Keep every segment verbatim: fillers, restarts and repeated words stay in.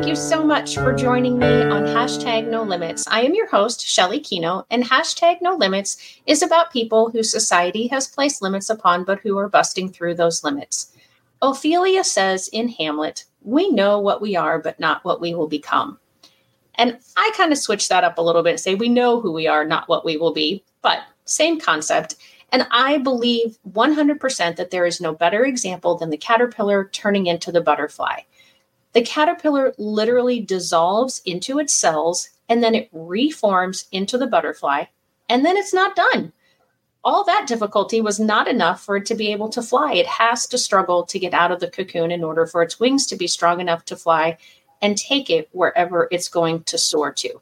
Thank you so much for joining me on Hashtag No Limits. I am your host, Shelly Kino, and Hashtag No Limits is about people whose society has placed limits upon, but who are busting through those limits. Ophelia says in Hamlet, "We know what we are, but not what we will become." And I kind of switch that up a little bit and say, we know who we are, not what we will be, but same concept. And I believe one hundred percent that there is no better example than the caterpillar turning into the butterfly. The caterpillar literally dissolves into its cells, and then it reforms into the butterfly, and then it's not done. All that difficulty was not enough for it to be able to fly. It has to struggle to get out of the cocoon in order for its wings to be strong enough to fly and take it wherever it's going to soar to.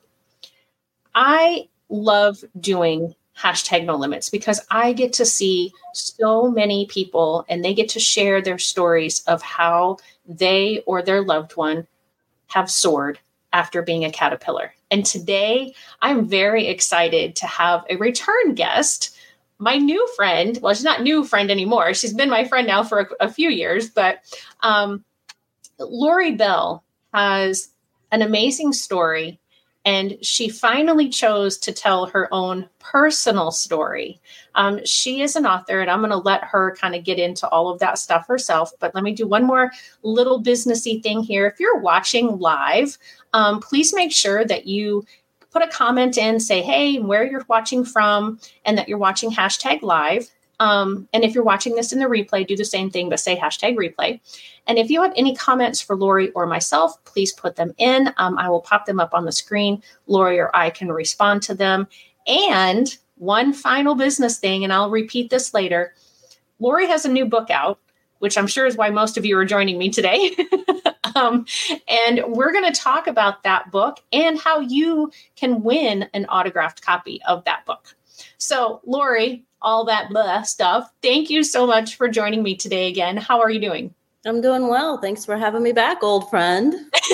I love doing Hashtag No Limits because I get to see so many people and they get to share their stories of how they or their loved one have soared after being a caterpillar. And today I'm very excited to have a return guest, my new friend. Well, she's not new friend anymore. She's been my friend now for a, a few years, but um, Lori Bell has an amazing story. And she finally chose to tell her own personal story. Um, she is an author, and I'm going to let her kind of get into all of that stuff herself. But let me do one more little businessy thing here. If you're watching live, um, please make sure that you put a comment in, say, hey, where you're watching from, and that you're watching hashtag live. Um, and if you're watching this in the replay, do the same thing, but say hashtag replay. And if you have any comments for Lori or myself, please put them in. Um, I will pop them up on the screen. Lori or I can respond to them. And one final business thing, and I'll repeat this later. Lori has a new book out, which I'm sure is why most of you are joining me today. um, and we're going to talk about that book and how you can win an autographed copy of that book. So, Lori, all that blah stuff, thank you so much for joining me today again. How are you doing? I'm doing well. Thanks for having me back, old friend.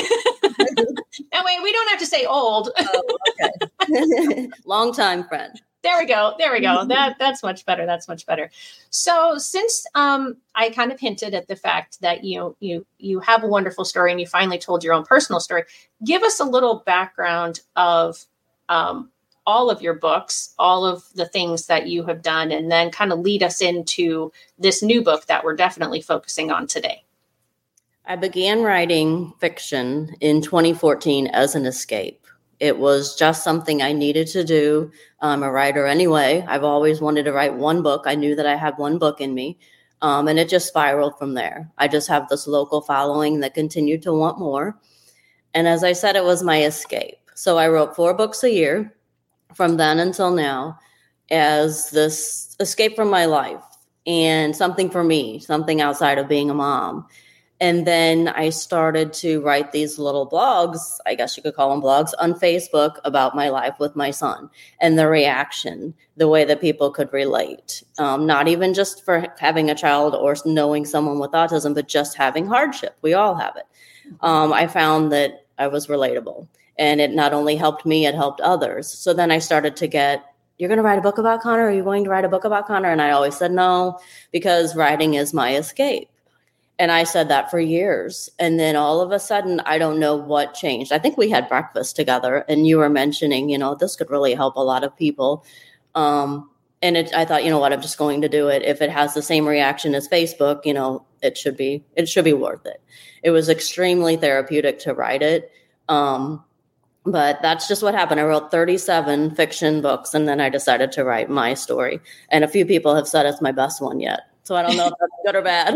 Now, wait, we don't have to say old. Oh, okay. Long time friend. There we go. There we go. That That's much better. That's much better. So since um, I kind of hinted at the fact that you, you, you have a wonderful story and you finally told your own personal story, give us a little background of um, all of your books, all of the things that you have done, and then kind of lead us into this new book that we're definitely focusing on today. I began writing fiction in twenty fourteen as an escape. It was just something I needed to do. I'm a writer anyway. I've always wanted to write one book. I knew that I had one book in me, um, and it just spiraled from there. I just have this local following that continued to want more. And as I said, it was my escape. So I wrote four books a year from then until now as this escape from my life and something for me, something outside of being a mom. And then I started to write these little blogs, I guess you could call them blogs, on Facebook about my life with my son and the reaction, the way that people could relate. Um, not even just for having a child or knowing someone with autism, but just having hardship. We all have it. Um, I found that I was relatable. And it not only helped me, it helped others. So then I started to get, you're going to write a book about Connor? Are you going to write a book about Connor? And I always said no, because writing is my escape. And I said that for years. And then all of a sudden, I don't know what changed. I think we had breakfast together and you were mentioning, you know, this could really help a lot of people. Um, and it, I thought, you know what, I'm just going to do it. If it has the same reaction as Facebook, you know, it should be, it should be worth it. It was extremely therapeutic to write it. Um, But that's just what happened. I wrote thirty-seven fiction books, and then I decided to write my story. And a few people have said it's my best one yet. So I don't know if that's good or bad.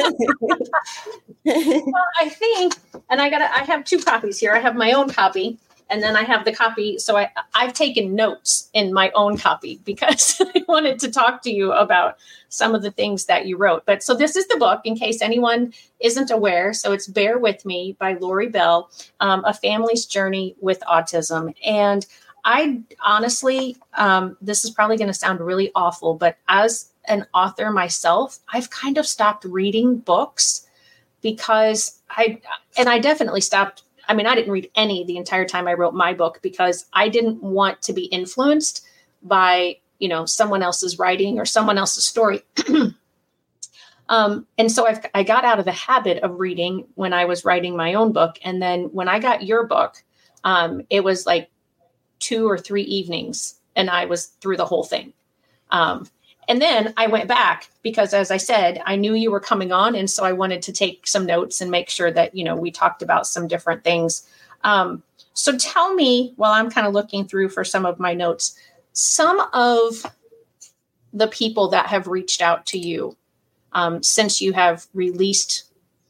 Well, I think, and I got I have two copies here. I have my own copy, and then I have the copy. So I, I've taken notes in my own copy because I wanted to talk to you about some of the things that you wrote. But so this is the book, in case anyone isn't aware. So it's Bear With Me by Lori Bell, um, A Family's Journey with Autism. And I honestly, um, this is probably going to sound really awful, but as an author myself, I've kind of stopped reading books because I, and I definitely stopped. I mean, I didn't read any the entire time I wrote my book because I didn't want to be influenced by, you know, someone else's writing or someone else's story. Um, and so I've, I got out of the habit of reading when I was writing my own book. And then when I got your book, um, it was like two or three evenings and I was through the whole thing. Um, and then I went back because, as I said, I knew you were coming on. And so I wanted to take some notes and make sure that, you know, we talked about some different things. Um, so tell me, while I'm kind of looking through for some of my notes, some of the people that have reached out to you um, since you have released,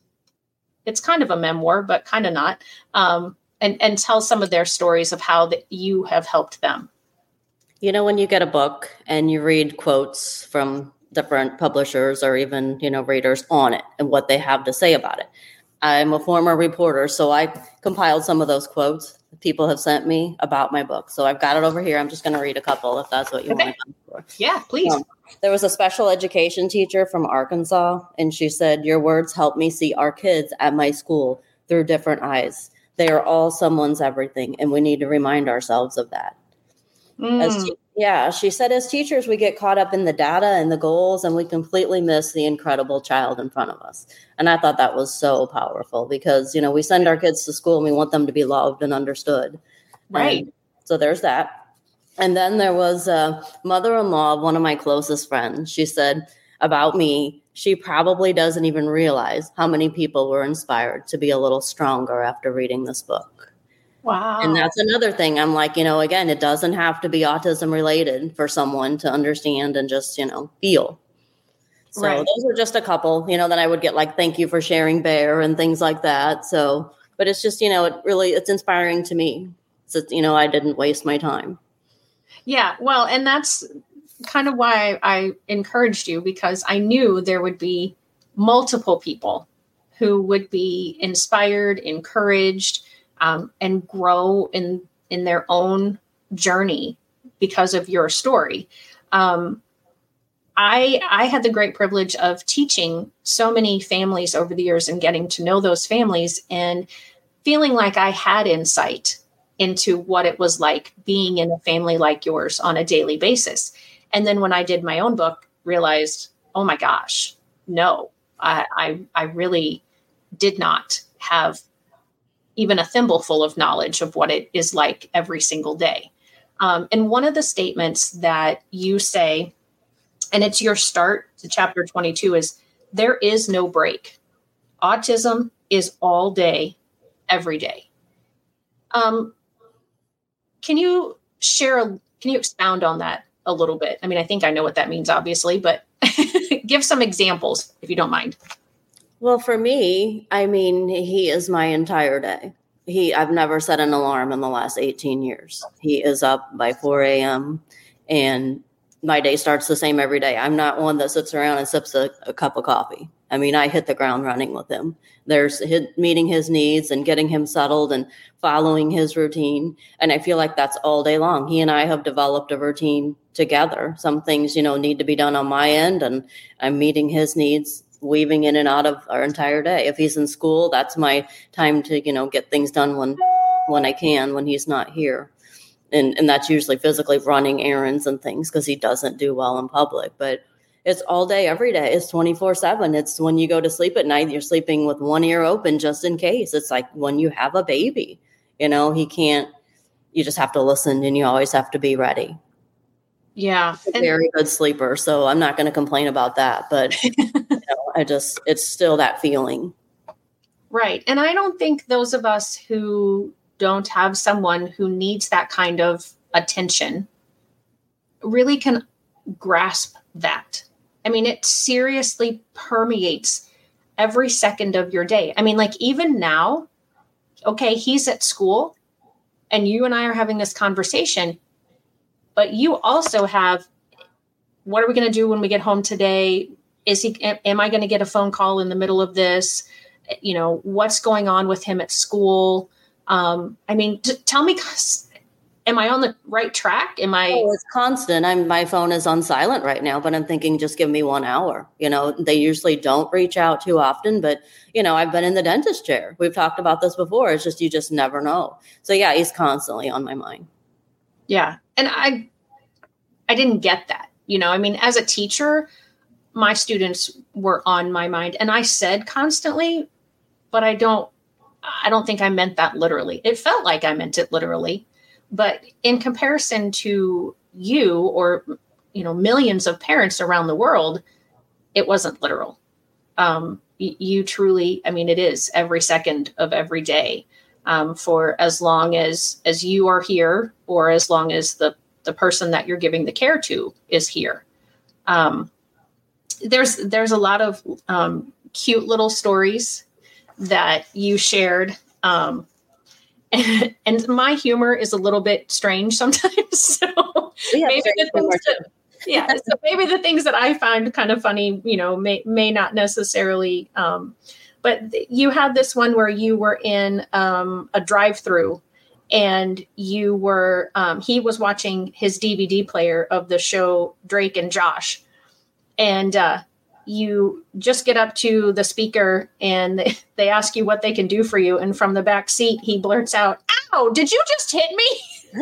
it's kind of a memoir, but kind of not, um, and, and tell some of their stories of how that you have helped them. You know, when you get a book and you read quotes from different publishers or even, you know, readers on it and what they have to say about it. I'm a former reporter, so I compiled some of those quotes people have sent me about my book. So I've got it over here. I'm just going to read a couple if that's what you okay. want to come for. Yeah, please. Um, there was a special education teacher from Arkansas, and she said, "Your words help me see our kids at my school through different eyes. They are all someone's everything, and we need to remind ourselves of that." Mm. As te- yeah, she said, as teachers, we get caught up in the data and the goals, and we completely miss the incredible child in front of us. And I thought that was so powerful because, you know, we send our kids to school and we want them to be loved and understood. Right. And so there's that. And then there was a mother-in-law of one of my closest friends. She said about me, she probably doesn't even realize how many people were inspired to be a little stronger after reading this book. Wow. And that's another thing. I'm like, you know, again, it doesn't have to be autism related for someone to understand and just, you know, feel. So right. those are just a couple, you know, then I would get like, thank you for sharing Bear and things like that. So, but it's just, you know, it really, it's inspiring to me. So, you know, I didn't waste my time. Yeah. Well, and that's kind of why I encouraged you, because I knew there would be multiple people who would be inspired, encouraged, Um, and grow in, in their own journey because of your story. Um, I, I had the great privilege of teaching so many families over the years and getting to know those families and feeling like I had insight into what it was like being in a family like yours on a daily basis. And then when I did my own book, realized, oh my gosh, no, I, I, I really did not have even a thimbleful of knowledge of what it is like every single day. Um, and one of the statements that you say, and it's your start to chapter twenty-two, is there is no break. Autism is all day, every day. Um, can you share, a, can you expound on that a little bit? I mean, I think I know what that means, obviously, but give some examples if you don't mind. Well, for me, I mean, he is my entire day. He, I've never set an alarm in the last eighteen years. He is up by four a.m. and my day starts the same every day. I'm not one that sits around and sips a, a cup of coffee. I mean, I hit the ground running with him. There's his, meeting his needs and getting him settled and following his routine. And I feel like that's all day long. He and I have developed a routine together. Some things, you know, need to be done on my end, and I'm meeting his needs, weaving in and out of our entire day. If he's in school, that's my time to, you know, get things done when, when I can, when he's not here. And and that's usually physically running errands and things because he doesn't do well in public. But it's all day, every day. It's twenty-four seven. It's when you go to sleep at night, you're sleeping with one ear open just in case. It's like when you have a baby, you know, he can't, you just have to listen and you always have to be ready. Yeah. A very good sleeper. So I'm not going to complain about that. But you know, I just, it's still that feeling. Right. And I don't think those of us who don't have someone who needs that kind of attention really can grasp that. I mean, it seriously permeates every second of your day. I mean, like even now, okay, he's at school and you and I are having this conversation, but you also have, what are we going to do when we get home today? Is he, am I going to get a phone call in the middle of this? You know, what's going on with him at school? Um, I mean, t- tell me, am I on the right track? Am I? Oh, it's constant. I'm, my phone is on silent right now, but I'm thinking just give me one hour. You know, they usually don't reach out too often, but you know, I've been in the dentist chair. We've talked about this before. It's just, you just never know. So yeah, he's constantly on my mind. Yeah. And I, I didn't get that, you know, I mean, as a teacher, my students were on my mind, and I said constantly, but I don't, I don't think I meant that literally. It felt like I meant it literally, but in comparison to you or, you know, millions of parents around the world, it wasn't literal. Um, y- you truly, I mean, it is every second of every day, um, for as long as, as you are here, or as long as the, the person that you're giving the care to is here. Um, there's, there's a lot of, um, cute little stories that you shared. Um, and, and my humor is a little bit strange sometimes. So maybe the things that, yeah, so maybe the things that I find kind of funny, you know, may, may not necessarily, um, but th- you had this one where you were in, um, a drive-through, and you were, um, he was watching his D V D player of the show Drake and Josh. And, uh, you just get up to the speaker and they, they ask you what they can do for you. And from the back seat, he blurts out, "Ow, did you just hit me?"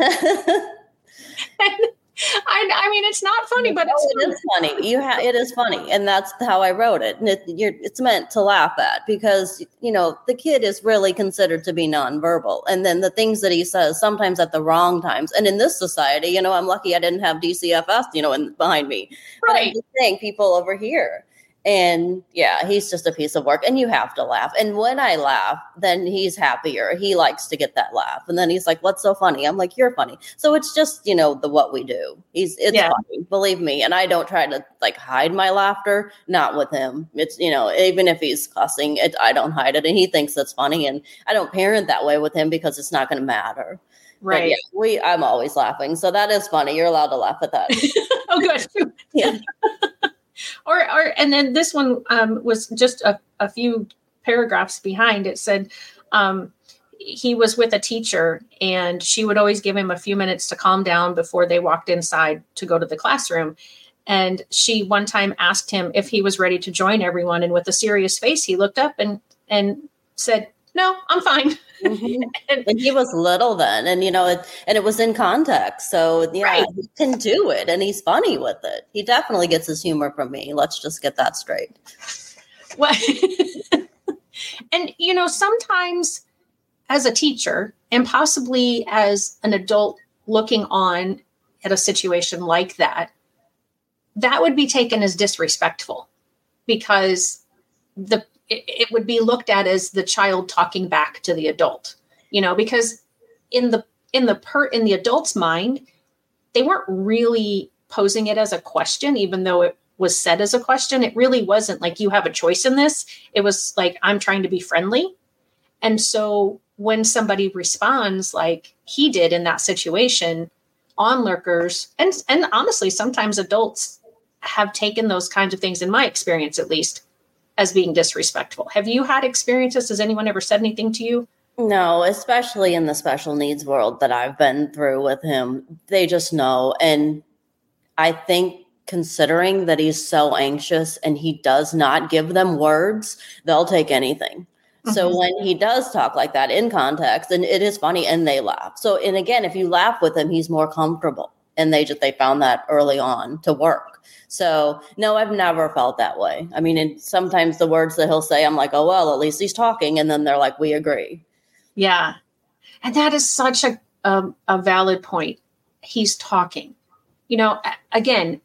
And I, I mean, it's not funny, but it's oh, it is funny. You ha- it is funny, and that's how I wrote it. And it, you're, it's meant to laugh at, because you know the kid is really considered to be nonverbal, and then the things that he says sometimes at the wrong times. And in this society, you know, I'm lucky I didn't have D C F S, you know, in, behind me. Right. But I'm just saying, people over here. And yeah, he's just a piece of work, and you have to laugh. And when I laugh, then he's happier. He likes to get that laugh. And then he's like, "What's so funny?" I'm like, "You're funny." So it's just, you know, the, what we do. He's, it's Yeah. funny, believe me. And I don't try to like hide my laughter, not with him. It's, you know, even if he's cussing it, I don't hide it. And he thinks that's funny. And I don't parent that way with him because it's not going to matter. right. But yeah, we, I'm always laughing. So that is funny. You're allowed to laugh at that. Oh, good. Yeah. Or, or, and then this one um, was just a, a few paragraphs behind. It said um, he was with a teacher, and she would always give him a few minutes to calm down before they walked inside to go to the classroom. And she one time asked him if he was ready to join everyone. And with a serious face, he looked up and, and said, "No, I'm fine." Mm-hmm. and, and he was little then, and you know, it, and it was in context. So yeah, right. He can do it, and he's funny with it. He definitely gets his humor from me. Let's just get that straight. Well, and you know, sometimes as a teacher, and possibly as an adult looking on at a situation like that, that would be taken as disrespectful, because the it would be looked at as the child talking back to the adult, you know, because in the, in the per in the adult's mind, they weren't really posing it as a question, even though it was said as a question. It really wasn't like, you have a choice in this. It was like, I'm trying to be friendly. And so when somebody responds like he did in that situation, onlookers, and, and honestly, sometimes adults have taken those kinds of things, in my experience, at least, as being disrespectful. Have you had experiences? Has anyone ever said anything to you? No, especially in the special needs world that I've been through with him. They just know. And I think considering that he's so anxious and he does not give them words, they'll take anything. Mm-hmm. So when he does talk like that in context, and it is funny, and they laugh. So, and again, if you laugh with him, he's more comfortable. And they just, they found that early on to work. So, no, I've never felt that way. I mean, and sometimes the words that he'll say, I'm like, oh, well, at least he's talking. And then they're like, we agree. Yeah. And that is such a, um, a valid point. He's talking. You know, again,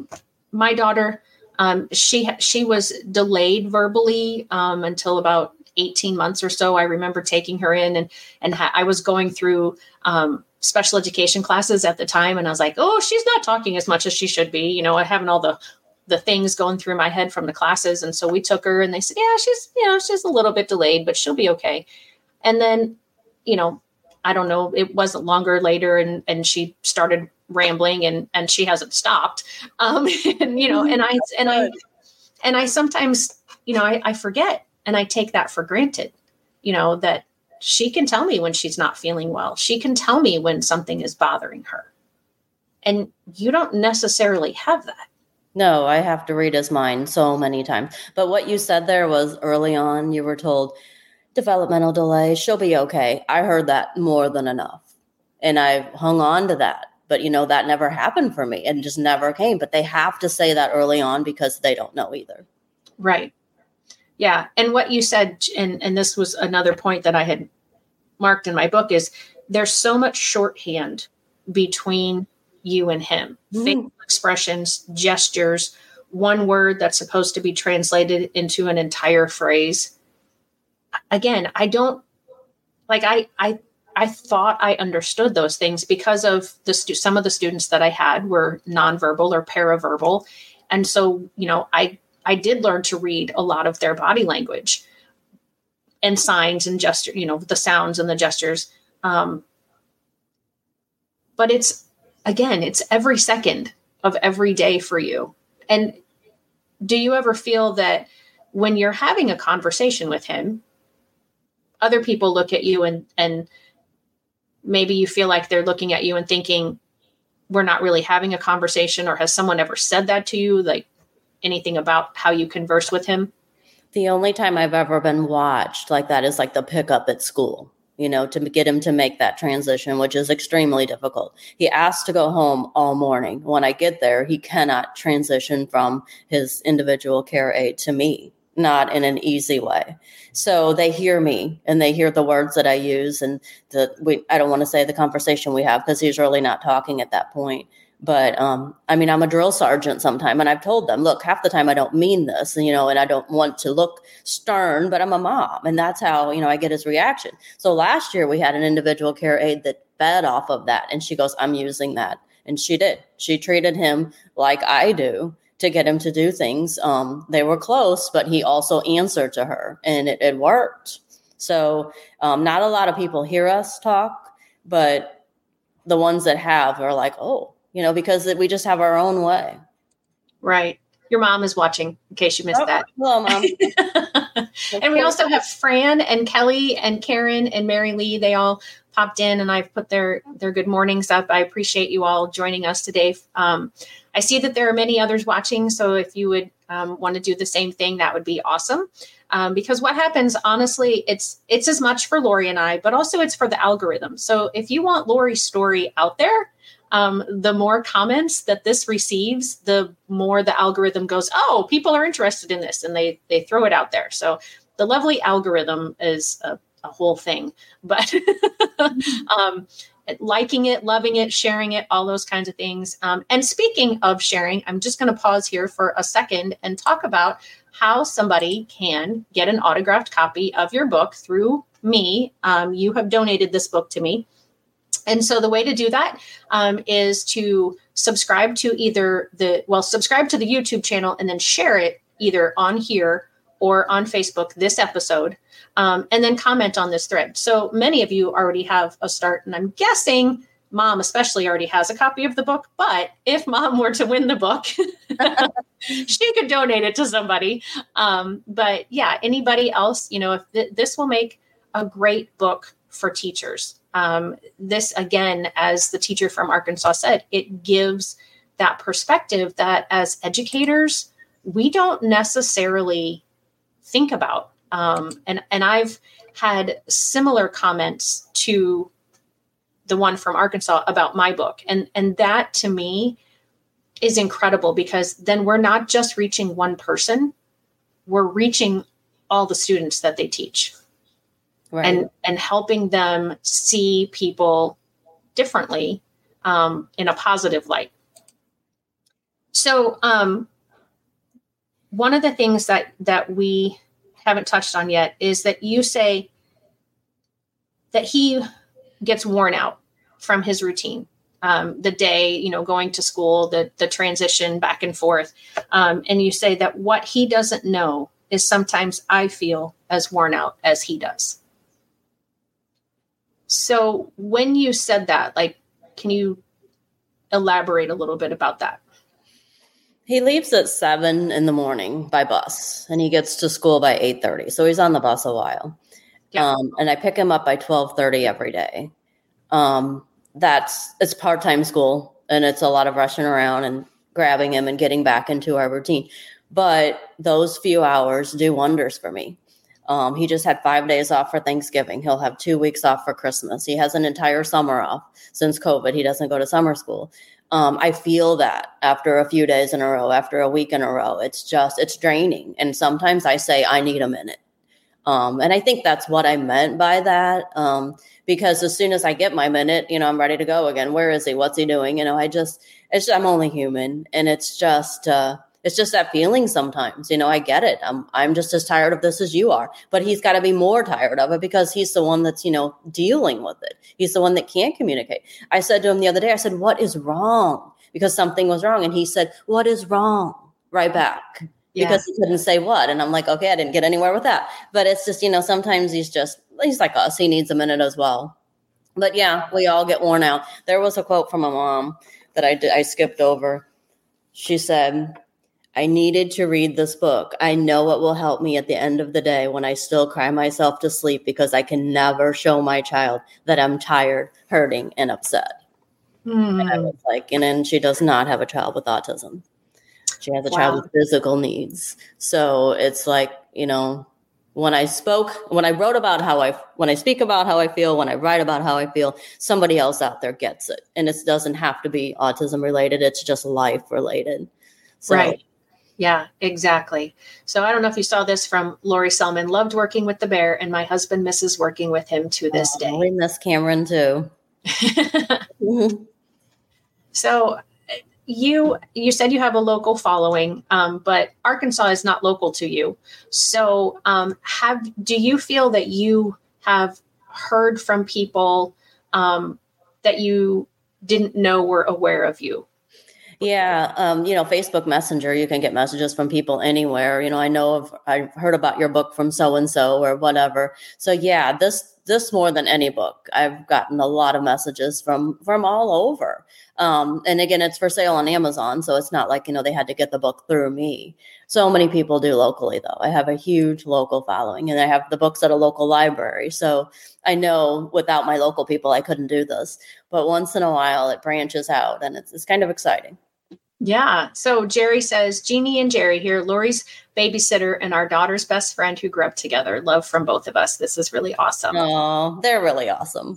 my daughter, um, she, she was delayed verbally um, until about eighteen months or so. I remember taking her in, and, and ha- I was going through um, special education classes at the time. And I was like, oh, she's not talking as much as she should be, you know, having all the, the things going through my head from the classes. And so we took her, and they said, yeah, she's, you know, she's a little bit delayed, but she'll be okay. And then, you know, I don't know, it wasn't longer later, and, and she started rambling, and, and she hasn't stopped. Um, and, you know, and I, and I, and I sometimes, you know, I, I forget, and I take that for granted, you know, that she can tell me when she's not feeling well. She can tell me when something is bothering her. And you don't necessarily have that. No, I have to read his mind so many times. But what you said there was early on, you were told developmental delay, she'll be okay. I heard that more than enough. And I hung on to that. but you know, that never happened for me and just never came. But they have to say that early on because they don't know either. Right. Yeah. And what you said, and, and this was another point that I had marked in my book, is there's so much shorthand between you and him. Mm. Facial expressions, gestures, one word that's supposed to be translated into an entire phrase. Again, I don't like, I, I, I thought I understood those things because of the stu- some of the students that I had were nonverbal or paraverbal. And so, you know, I, I did learn to read a lot of their body language and signs and gesture, you know, the sounds and the gestures. Um, but it's, again, it's every second of every day for you. And do you ever feel that when you're having a conversation with him, other people look at you and, and maybe you feel like they're looking at you and thinking, we're not really having a conversation? Or has someone ever said that to you? Like anything about how you converse with him? The only time I've ever been watched like that is like the pickup at school, you know, to get him to make that transition, which is extremely difficult. He asked to go home all morning. When I get there, he cannot transition from his individual care aide to me, not in an easy way. So they hear me and they hear the words that I use, and the we I don't want to say the conversation we have because he's really not talking at that point. But um, I mean, I'm a drill sergeant sometime, and I've told them, look, half the time I don't mean this, you know, and I don't want to look stern, but I'm a mom, and that's how, you know, I get his reaction. So last year we had an individual care aide that fed off of that, and she goes, I'm using that. And she did. She treated him like I do to get him to do things. Um, they were close, but he also answered to her, and it, it worked. So um, not a lot of people hear us talk, but the ones that have are like, oh, you know, because we just have our own way. Right. Your mom is watching, in case you missed oh, that. Hello, Mom. And we also have Fran and Kelly and Karen and Mary Lee. They all popped in, and I've put their, their good mornings up. I appreciate you all joining us today. Um, I see that there are many others watching. So if you would um, want to do the same thing, that would be awesome. Um, because what happens, honestly, it's it's as much for Lori and I, but also it's for the algorithm. So if you want Lori's story out there, Um, the more comments that this receives, the more the algorithm goes, oh, people are interested in this, and they they throw it out there. So the lovely algorithm is a, a whole thing, but um, liking it, loving it, sharing it, all those kinds of things. Um, and speaking of sharing, I'm just going to pause here for a second and talk about how somebody can get an autographed copy of your book through me. Um, you have donated this book to me. And so the way to do that um, is to subscribe to either the, well, subscribe to the YouTube channel and then share it either on here or on Facebook, this episode, um, and then comment on this thread. So many of you already have a start, and I'm guessing Mom especially already has a copy of the book. But if Mom were to win the book, she could donate it to somebody. Um, but yeah, anybody else, you know, if th- this will make a great book for teachers. Um, this, again, as the teacher from Arkansas said, it gives that perspective that as educators, we don't necessarily think about. Um, and, and I've had similar comments to the one from Arkansas about my book. And, and that to me is incredible, because then we're not just reaching one person, we're reaching all the students that they teach. Right. And and helping them see people differently, um, in a positive light. So um, one of the things that that we haven't touched on yet is that you say that he gets worn out from his routine. Um, the day, you know, going to school, the the transition back and forth. Um, and you say that what he doesn't know is sometimes I feel as worn out as he does. So when you said that, like, can you elaborate a little bit about that? He leaves at seven in the morning by bus, and he gets to school by eight thirty. So he's on the bus a while. Yeah. Um, and I pick him up by twelve thirty every day. Um, that's, it's part-time school, and it's a lot of rushing around and grabbing him and getting back into our routine. But those few hours do wonders for me. Um, he just had five days off for Thanksgiving. He'll have two weeks off for Christmas. He has an entire summer off since COVID. He doesn't go to summer school. Um, I feel that after a few days in a row, after a week in a row, it's just, it's draining. And sometimes I say, I need a minute. Um, and I think that's what I meant by that. Um, because as soon as I get my minute, you know, I'm ready to go again. Where is he? What's he doing? You know, I just, it's, I'm only human. And it's just, uh, it's just that feeling sometimes, you know, I get it. I'm, I'm just as tired of this as you are, but he's got to be more tired of it because he's the one that's, you know, dealing with it. He's the one that can't communicate. I said to him the other day, I said, what is wrong? Because something was wrong. And he said, what is wrong? Right back. Yeah. Because he couldn't say what. And I'm like, okay, I didn't get anywhere with that. But it's just, you know, sometimes he's just, he's like us. He needs a minute as well. But yeah, we all get worn out. There was a quote from a mom that I did, I skipped over. She said, I needed to read this book. I know it will help me at the end of the day when I still cry myself to sleep because I can never show my child that I'm tired, hurting, and upset. Mm. And I was like, and then she does not have a child with autism. She has a wow. child with physical needs. So it's like, you know, when I spoke, when I wrote about how I, when I speak about how I feel, when I write about how I feel, somebody else out there gets it. And it doesn't have to be autism related. It's just life related. So, right. Yeah, exactly. So I don't know if you saw this from Lori Selman. Loved working with the bear, and my husband misses working with him to this oh, day. We miss Cameron too. So you you said you have a local following, um, but Arkansas is not local to you. So um, have do you feel that you have heard from people um, that you didn't know were aware of you? Yeah. Um, you know, Facebook Messenger, you can get messages from people anywhere. You know, I know of, I've heard about your book from so-and-so or whatever. So yeah, this, this more than any book, I've gotten a lot of messages from, from all over. Um, and again, it's for sale on Amazon. So it's not like, you know, they had to get the book through me. So many people do locally though. I have a huge local following and I have the books at a local library. So I know without my local people, I couldn't do this, but once in a while it branches out and it's, it's kind of exciting. Yeah. So Jerry says, Jeannie and Jerry here, Lori's babysitter and our daughter's best friend who grew up together. Love from both of us. This is really awesome. Oh, they're really awesome.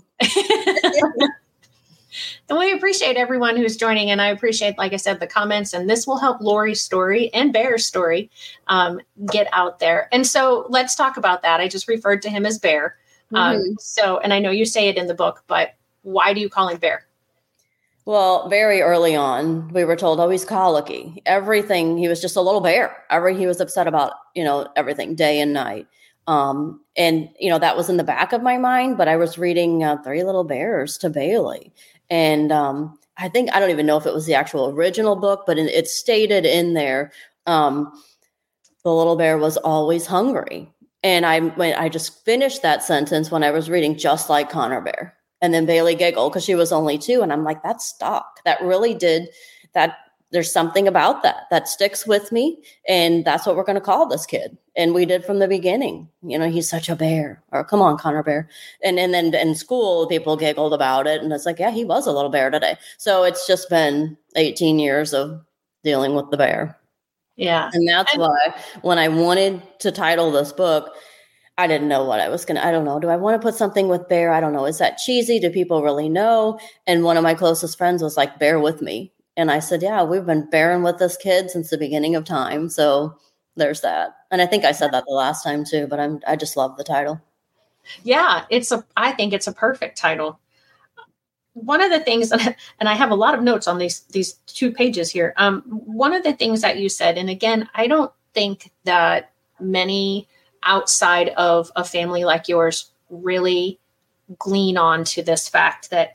And we appreciate everyone who's joining. And I appreciate, like I said, the comments. And this will help Lori's story and Bear's story um, get out there. And so let's talk about that. I just referred to him as Bear. Mm-hmm. Um, so, and I know you say it in the book, but why do you call him Bear? Well, very early on, we were told, oh, he's colicky. Everything, he was just a little bear. Every, he was upset about, you know, everything day and night. Um, and, you know, that was in the back of my mind, but I was reading uh, Three Little Bears to Bailey. And um, I think, I don't even know if it was the actual original book, but it, it stated in there, um, the little bear was always hungry. And I, when I just finished that sentence when I was reading Just Like Connor Bear. And then Bailey giggled because she was only two. And I'm like, that stuck. That really did. That there's something about that that sticks with me. And that's what we're going to call this kid. And we did from the beginning. You know, he's such a bear. Or come on, Connor Bear. And, and then in school, people giggled about it. And it's like, yeah, he was a little bear today. So it's just been eighteen years of dealing with the bear. Yeah. And that's and- why when I wanted to title this book, I didn't know what I was going to, I don't know. Do I want to put something with bear? I don't know. Is that cheesy? Do people really know? And one of my closest friends was like, bear with me. And I said, yeah, we've been bearing with this kid since the beginning of time. So there's that. And I think I said that the last time too, but I'm, I just love the title. Yeah, it's a, I think it's a perfect title. One of the things, and I have a lot of notes on these, these two pages here. Um, one of the things that you said, and again, I don't think that many outside of a family like yours really glean on to this fact that,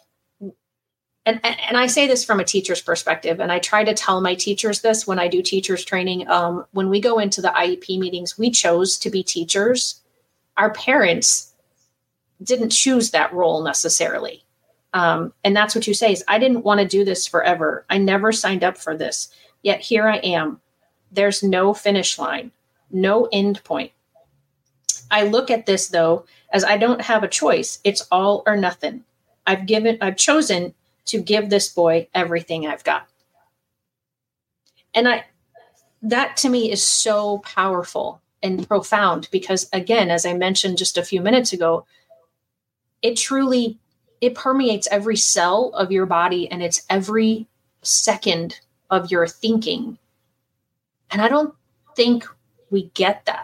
and, and I say this from a teacher's perspective, and I try to tell my teachers this when I do teachers training. Um, when we go into the I E P meetings, we chose to be teachers. Our parents didn't choose that role necessarily. Um, and that's what you say is, I didn't want to do this forever. I never signed up for this. Yet here I am. There's no finish line, no end point. I look at this, though, as I don't have a choice. It's all or nothing. I've given, I've chosen to give this boy everything I've got. And I, that to me is so powerful. and profound because, again, as I mentioned just a few minutes ago, it truly, it permeates every cell of your body and it's every second of your thinking. And I don't think we get that.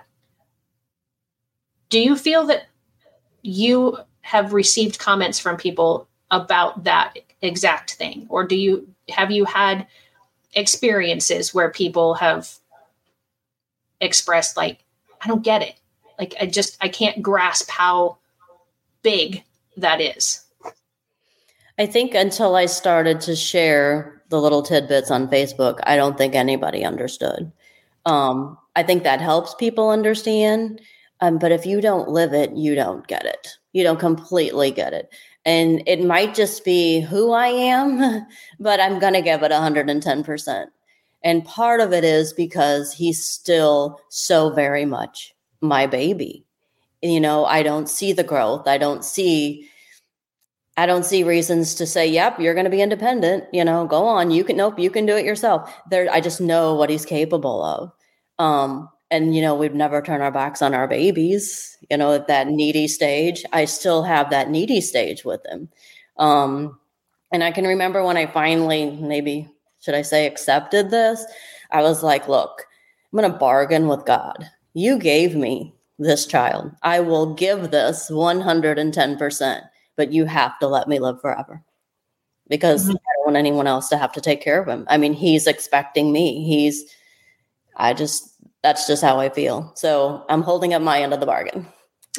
Do you feel that you have received comments from people about that exact thing? Or do you, have you had experiences where people have expressed like, I don't get it. Like, I just, I can't grasp how big that is. I think until I started to share the little tidbits on Facebook, I don't think anybody understood. Um, I think that helps people understand. Um, but if you don't live it, you don't get it. You don't completely get it. And it might just be who I am, but I'm going to give it one hundred ten percent. And part of it is because he's still so very much my baby. You know, I don't see the growth. I don't see, I don't see reasons to say, yep, you're going to be independent. You know, go on. You can, nope, you can do it yourself. There, I just know what he's capable of. Um, and, you know, we've never turned our backs on our babies, you know, at that needy stage. I still have that needy stage with him. Um, and I can remember when I finally, maybe, should I say, accepted this, I was like, look, I'm going to bargain with God. You gave me this child. I will give this one hundred ten percent, but you have to let me live forever because mm-hmm. I don't want anyone else to have to take care of him. I mean, he's expecting me. He's, I just, that's just how I feel. So I'm holding up my end of the bargain.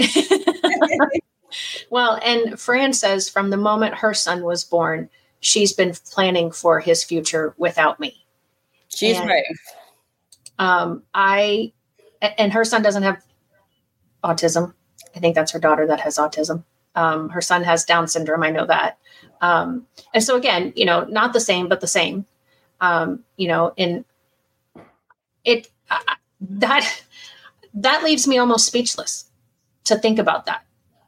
Well, and Fran says from the moment her son was born, she's been planning for his future without me. She's and, brave. Um, I, and her son doesn't have autism. I think that's her daughter that has autism. Um, her son has Down syndrome. I know that. Um, and so again, you know, not the same, but the same, um, you know, in it, uh, that, that leaves me almost speechless to think about that.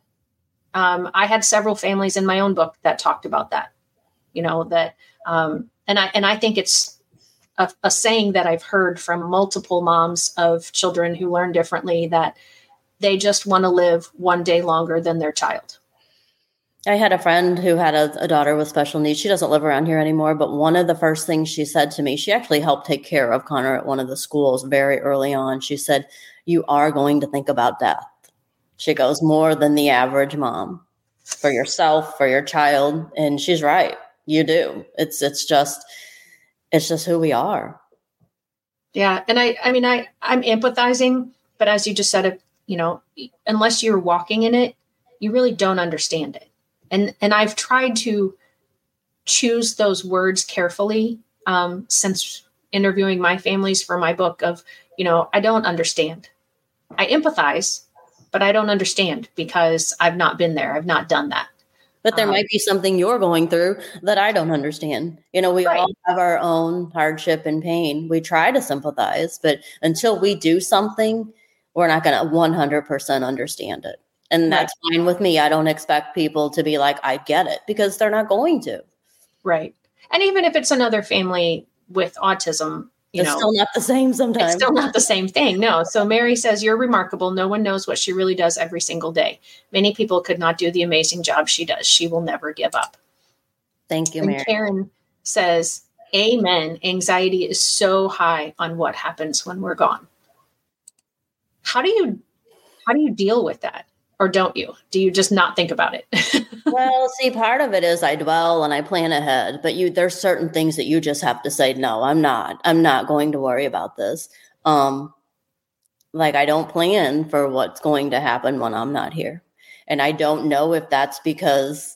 Um, I had several families in my own book that talked about that, you know, that, um, and I, and I think it's a, a saying that I've heard from multiple moms of children who learn differently, that they just want to live one day longer than their child. I had a friend who had a, a daughter with special needs. She doesn't live around here anymore, but one of the first things she said to me, she actually helped take care of Connor at one of the schools very early on. She said, you are going to think about death. She goes, more than the average mom, for yourself, for your child. And she's right. You do. It's, it's just, it's just who we are. Yeah. And I, I mean, I, I'm empathizing, but as you just said, you know, unless you're walking in it, you really don't understand it. And, and I've tried to choose those words carefully, um, since interviewing my families for my book of, you know, I don't understand. I empathize, but I don't understand because I've not been there. I've not done that. But there um, might be something you're going through that I don't understand. You know, we right. all have our own hardship and pain. We try to sympathize, but until we do something, we're not going to one hundred percent understand it. And that's right. fine with me. I don't expect people to be like, I get it, because they're not going to. Right. And even if it's another family with autism, you it's know, still not the same sometimes. It's still not the same thing. No. So Mary says, you're remarkable. No one knows what she really does every single day. Many people could not do the amazing job she does. She will never give up. Thank you, and Mary. Karen says, amen. Anxiety is so high on what happens when we're gone. How do you, how do you deal with that? Or don't you? Do you just not think about it? Well, see, part of it is I dwell and I plan ahead, but you, there's certain things that you just have to say, no, I'm not, I'm not going to worry about this. Um, like I don't plan for what's going to happen when I'm not here. And I don't know if that's because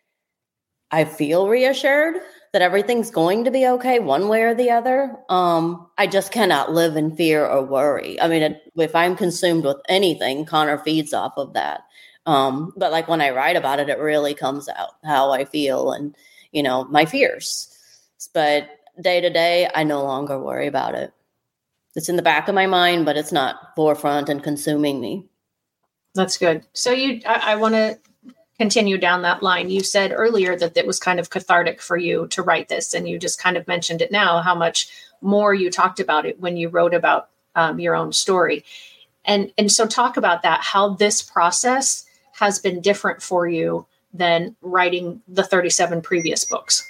I feel reassured that everything's going to be okay one way or the other. Um, I just cannot live in fear or worry. I mean, it, if I'm consumed with anything, Connor feeds off of that. Um, but like when I write about it, it really comes out how I feel and, you know, my fears. But day to day, I no longer worry about it. It's in the back of my mind, but it's not forefront and consuming me. That's good. So you, I, I want to continue down that line. You said earlier that it was kind of cathartic for you to write this, and you just kind of mentioned it now, how much more you talked about it when you wrote about um, your own story. And, and so talk about that, how this process has been different for you than writing the thirty-seven previous books.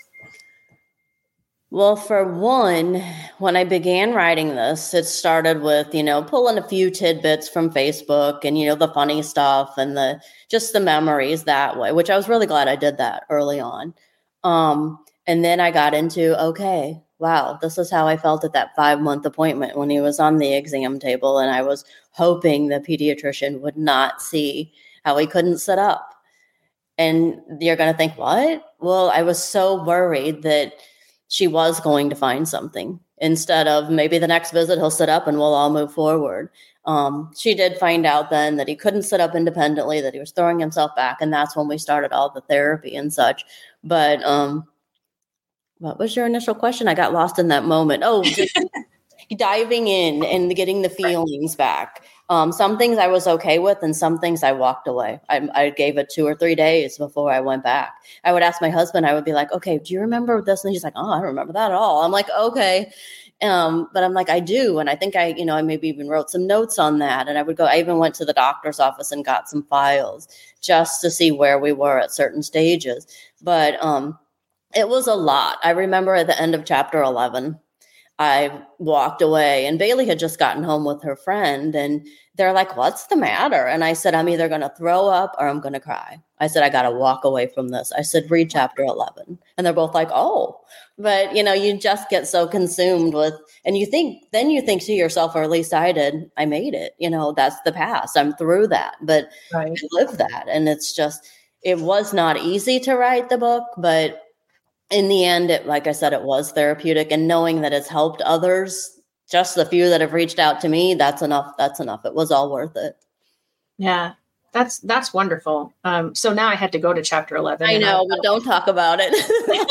Well, for one, when I began writing this, it started with, you know, pulling a few tidbits from Facebook and, you know, the funny stuff and the just the memories that way, which I was really glad I did that early on. Um, and then I got into, okay, wow, this is how I felt at that five month appointment when he was on the exam table. And I was hoping the pediatrician would not see how he couldn't sit up. And you're going to think, what? Well, I was so worried that she was going to find something instead of maybe the next visit he'll sit up and we'll all move forward. Um, she did find out then that he couldn't sit up independently, that he was throwing himself back. And that's when we started all the therapy and such. But um, what was your initial question? I got lost in that moment. Oh, diving in and getting the feelings back. Um, some things I was okay with and some things I walked away. I, I gave it two or three days before I went back. I would ask my husband, I would be like, okay, do you remember this? And he's like, oh, I don't remember that at all. I'm like, okay. Um, but I'm like, I do. And I think I, you know, I maybe even wrote some notes on that. And I would go, I even went to the doctor's office and got some files just to see where we were at certain stages. But um, it was a lot. I remember at the end of chapter eleven, I walked away and Bailey had just gotten home with her friend and they're like, what's the matter? And I said, I'm either going to throw up or I'm going to cry. I said, I got to walk away from this. I said, read chapter eleven. And they're both like, oh, but you know, you just get so consumed with, and you think, then you think to yourself, or at least I did, I made it, you know, that's the past. I'm through that, but right. I lived that. And it's just, it was not easy to write the book, but in the end, it, like I said, it was therapeutic, and knowing that it's helped others, just the few that have reached out to me, that's enough. That's enough. It was all worth it. Yeah, that's, that's wonderful. Um, so now I had to go to chapter eleven. I know, I, but don't talk about it.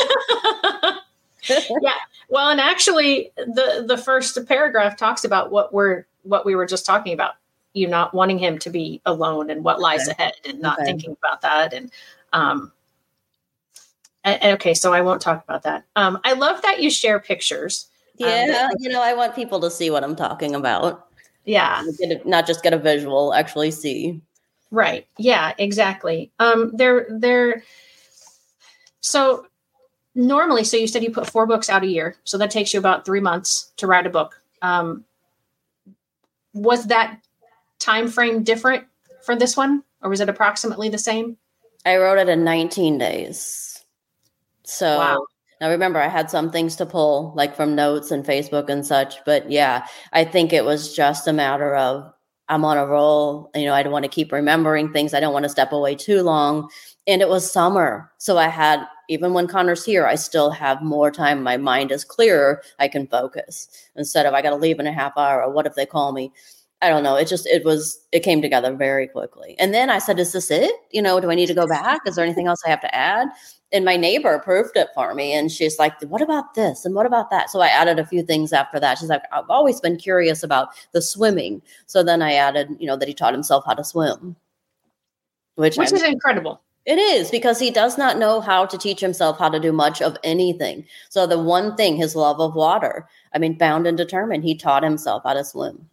Yeah. Well, and actually the, the first paragraph talks about what we're, what we were just talking about, you not wanting him to be alone and what lies okay. ahead and not okay. thinking about that. And, um, okay, so I won't talk about that. Um, I love that you share pictures. Yeah, um, you know, I want people to see what I'm talking about. Yeah. Get a, not just get a visual, actually see. Right. Yeah, exactly. Um, they're, they're, so normally, so you said you put four books out a year. So that takes you about three months to write a book. Um, was that time frame different for this one, or was it approximately the same? I wrote it in nineteen days. So wow. Now remember, I had some things to pull, like from notes and Facebook and such. But yeah, I think it was just a matter of I'm on a roll. You know, I don't want to keep remembering things. I don't want to step away too long. And it was summer. So I had, even when Connor's here, I still have more time. My mind is clearer. I can focus instead of I got to leave in a half hour. Or what if they call me? I don't know. It just, it was, it came together very quickly. And then I said, is this it? You know, do I need to go back? Is there anything else I have to add? And my neighbor approved it for me. And she's like, what about this? And what about that? So I added a few things after that. She's like, I've always been curious about the swimming. So then I added, you know, that he taught himself how to swim. Which, which is incredible. It is, because he does not know how to teach himself how to do much of anything. So the one thing, his love of water, I mean, bound and determined, he taught himself how to swim.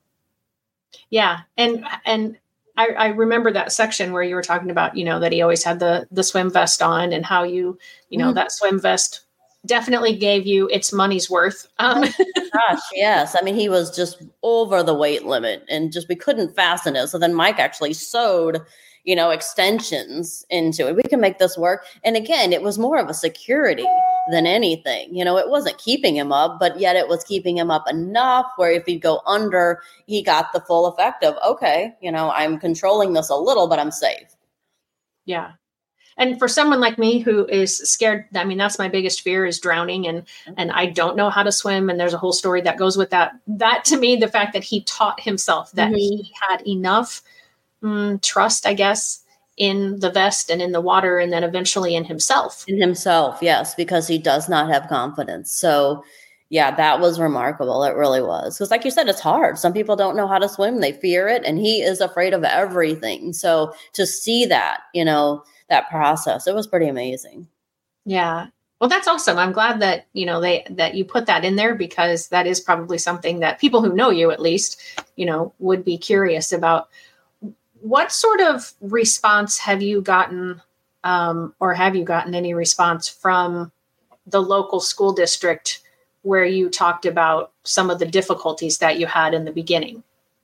Yeah. And, and I, I remember that section where you were talking about, you know, that he always had the, the swim vest on, and how you, you know, mm. that swim vest definitely gave you its money's worth. Um, oh gosh, yes. I mean, he was just over the weight limit, and just, we couldn't fasten it. So then Mike actually sewed, you know, extensions into it. We can make this work. And again, it was more of a security than anything. You know, it wasn't keeping him up, but yet it was keeping him up enough where if he'd go under, he got the full effect of, okay, you know, I'm controlling this a little, but I'm safe. Yeah. And for someone like me who is scared, I mean, that's my biggest fear, is drowning, and, and I don't know how to swim. And there's a whole story that goes with that. That, to me, the fact that he taught himself, that mm-hmm. he had enough mm, trust, I guess, in the vest and in the water, and then eventually in himself. In himself, yes, because he does not have confidence. So, yeah, that was remarkable. It really was. Because like you said, it's hard. Some people don't know how to swim. They fear it. And he is afraid of everything. So to see that, you know, that process, it was pretty amazing. Yeah. Well, that's awesome. I'm glad that, you know, they, that you put that in there, because that is probably something that people who know you, at least, you know, would be curious about. What sort of response have you gotten, um, or have you gotten any response from the local school district where you talked about some of the difficulties that you had in the beginning?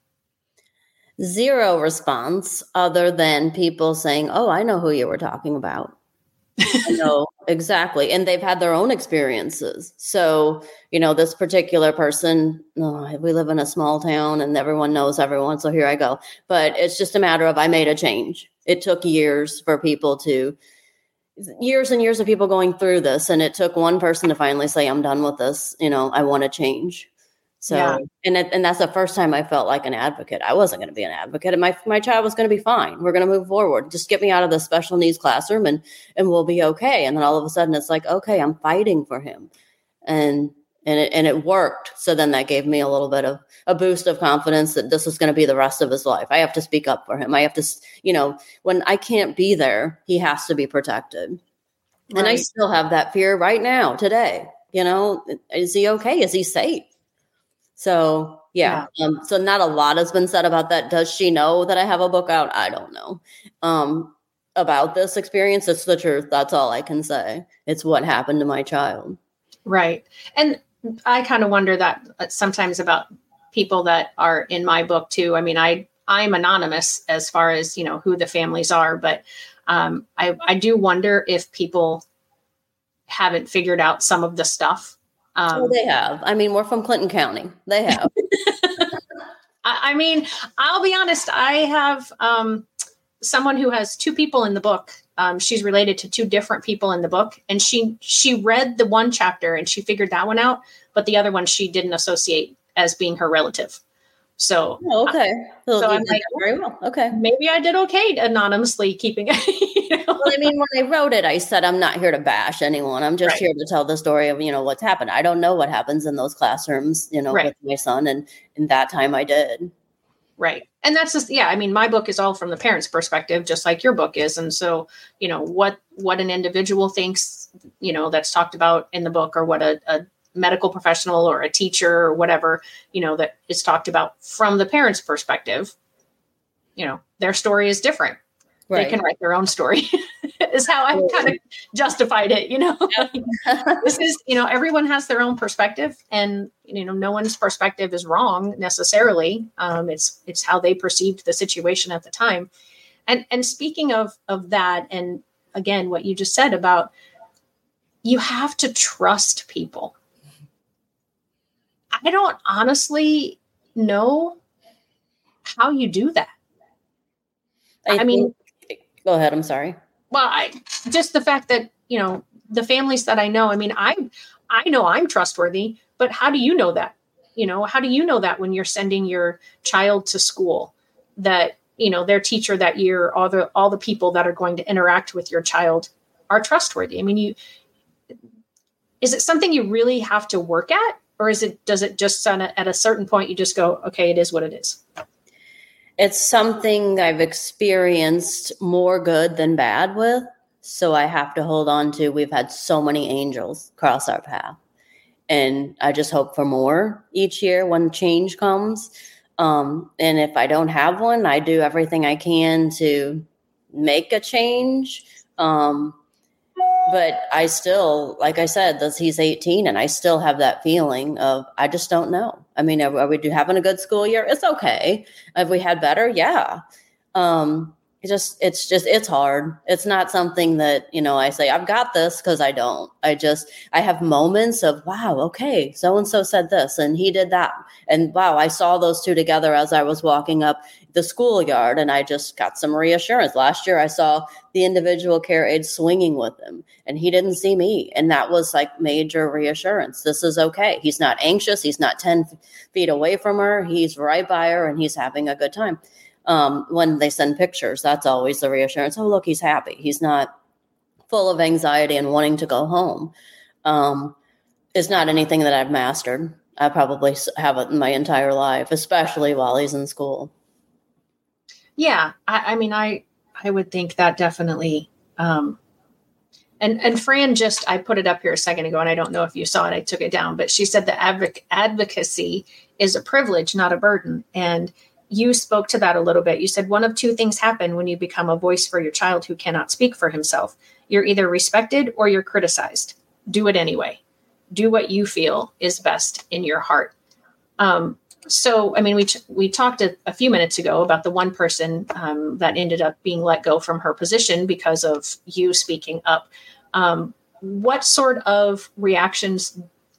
Zero response, other than people saying, oh, I know who you were talking about. I know, exactly. And they've had their own experiences. So, you know, this particular person, oh, we live in a small town and everyone knows everyone. So here I go. But it's just a matter of, I made a change. It took years for people to, years and years of people going through this. And it took one person to finally say, I'm done with this. You know, I want to change. So, yeah. and it, and that's the first time I felt like an advocate. I wasn't going to be an advocate, and my my child was going to be fine. We're going to move forward. Just get me out of the special needs classroom, and and we'll be okay. And then all of a sudden, it's like, okay, I'm fighting for him, and and it and it worked. So then that gave me a little bit of a boost of confidence that this is going to be the rest of his life. I have to speak up for him. I have to, you know, when I can't be there, he has to be protected. Right. And I still have that fear right now, today. You know, is he okay? Is he safe? So, yeah. yeah. Um, so not a lot has been said about that. Does she know that I have a book out? I don't know. Um, about this experience, it's the truth. That's all I can say. It's what happened to my child. Right. And I kind of wonder that sometimes about people that are in my book too. I mean, I, I'm anonymous as far as, you know, who the families are, but um, I, I do wonder if people haven't figured out some of the stuff. Um, oh, they have. I mean, we're from Clinton County. They have. I mean, I'll be honest. I have um, someone who has two people in the book. Um, she's related to two different people in the book. And she she read the one chapter and she figured that one out. But the other one she didn't associate as being her relative. So, oh, okay. So, so I'm like, very well. Okay. Maybe I did okay anonymously keeping it. You know? Well, I mean, when I wrote it, I said, I'm not here to bash anyone. I'm just right. here to tell the story of, you know, what's happened. I don't know what happens in those classrooms, you know, right. with my son. And in that time I did. Right. And that's just, yeah, I mean, my book is all from the parent's perspective, just like your book is. And so, you know, what, what an individual thinks, you know, that's talked about in the book, or what a, a medical professional or a teacher or whatever, you know, that is talked about from the parent's perspective, you know, their story is different. Right. They can write their own story is how I kind of justified it. You know, this is, you know, everyone has their own perspective, and, you know, no one's perspective is wrong necessarily. Um, it's, it's how they perceived the situation at the time. And, and speaking of, of that, and again, what you just said about, you have to trust people. I don't honestly know how you do that. I, I mean, go ahead. I'm sorry. Well, I, just the fact that, you know, the families that I know, I mean, I, I know I'm trustworthy, but how do you know that? You know, how do you know that when you're sending your child to school, that, you know, their teacher that year, all the, all the people that are going to interact with your child are trustworthy? I mean, you, is it something you really have to work at? Or is it, does it just on a, at a certain point, you just go, okay, it is what it is? It's something I've experienced more good than bad with. So I have to hold on to, we've had so many angels cross our path. And I just hope for more each year when change comes. Um, and if I don't have one, I do everything I can to make a change. Um, But I still, like I said, this, he's eighteen, and I still have that feeling of, I just don't know. I mean, are, are we having a good school year? It's okay. Have we had better? Yeah. Um, it just, it's just, it's hard. It's not something that, you know, I say, I've got this, because I don't. I just, I have moments of, wow, okay, so-and-so said this, and he did that. And wow, I saw those two together as I was walking up the schoolyard, and I just got some reassurance. Last year, I saw the individual care aide swinging with him, and he didn't see me. And that was like major reassurance. This is okay. He's not anxious. He's not ten feet away from her. He's right by her, and he's having a good time. Um, when they send pictures, that's always the reassurance. Oh, look, he's happy. He's not full of anxiety and wanting to go home. Um, it's not anything that I've mastered. I probably have it in my entire life, especially while he's in school. Yeah. I, I mean, I, I would think that definitely, um, And and Fran just, I put it up here a second ago, and I don't know if you saw it. I took it down, but she said that advoc- advocacy is a privilege, not a burden. And you spoke to that a little bit. You said one of two things happen when you become a voice for your child who cannot speak for himself. You're either respected or you're criticized. Do it anyway. Do what you feel is best in your heart. Um, so, I mean, we t- we talked a, a few minutes ago about the one person um, that ended up being let go from her position because of you speaking up. Um, what sort of reactions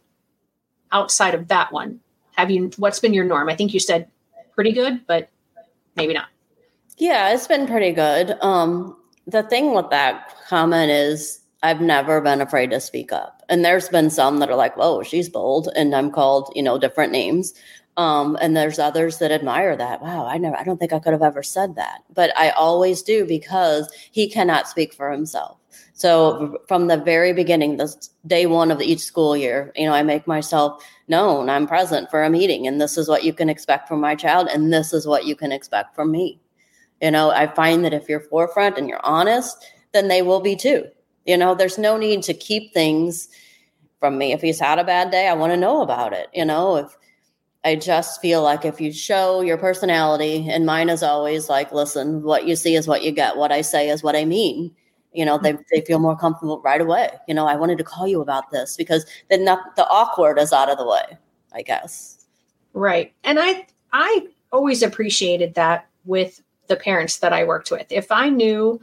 outside of that one have you, what's been your norm? I think you said pretty good, but maybe not. Yeah, it's been pretty good. Um, the thing with that comment is I've never been afraid to speak up. And there's been some that are like, whoa, she's bold. And I'm called, you know, different names. Um, and there's others that admire that. Wow, I never, I don't think I could have ever said that. But I always do because he cannot speak for himself. So from the very beginning, the day one of each school year, you know, I make myself known. I'm present for a meeting, and this is what you can expect from my child, and this is what you can expect from me. You know, I find that if you're forefront and you're honest, then they will be too. You know, there's no need to keep things from me. If he's had a bad day, I want to know about it. You know, if I just feel like if you show your personality, and mine is always like, listen, what you see is what you get. What I say is what I mean. You know, they they feel more comfortable right away. You know, I wanted to call you about this because then the, the awkward is out of the way, I guess. Right. And I I always appreciated that with the parents that I worked with. If I knew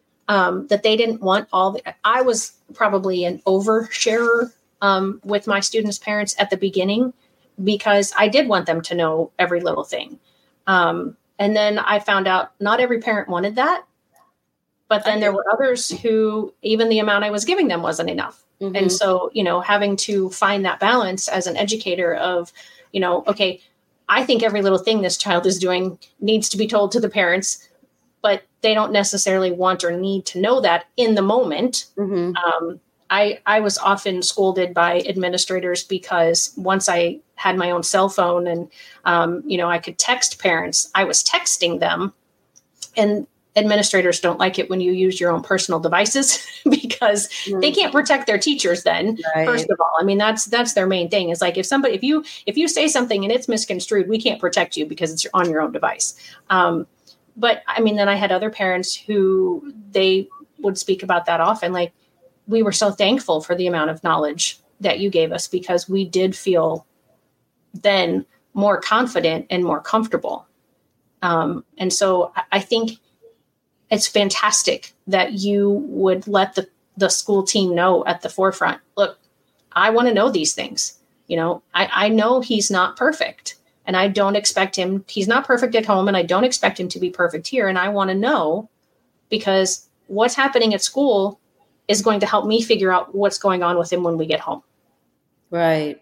um, that they didn't want all the, I was probably an oversharer um, with my students' parents at the beginning because I did want them to know every little thing. Um, and then I found out not every parent wanted that. But then there were others who even the amount I was giving them wasn't enough. Mm-hmm. And so, you know, having to find that balance as an educator of, you know, okay, I think every little thing this child is doing needs to be told to the parents, but they don't necessarily want or need to know that in the moment. Mm-hmm. Um, I, I was often scolded by administrators because once I had my own cell phone and, um, you know, I could text parents, I was texting them, and administrators don't like it when you use your own personal devices because mm. they can't protect their teachers then, right. First of all. I mean, that's that's their main thing. Is like if somebody, if you if you say something and it's misconstrued, we can't protect you because it's on your own device. Um, but I mean, then I had other parents who they would speak about that often. Like, we were so thankful for the amount of knowledge that you gave us because we did feel then more confident and more comfortable. Um, and so I, I think it's fantastic that you would let the, the school team know at the forefront, look, I want to know these things. You know, I, I know he's not perfect and I don't expect him. He's not perfect at home and I don't expect him to be perfect here. And I want to know because what's happening at school is going to help me figure out what's going on with him when we get home. Right.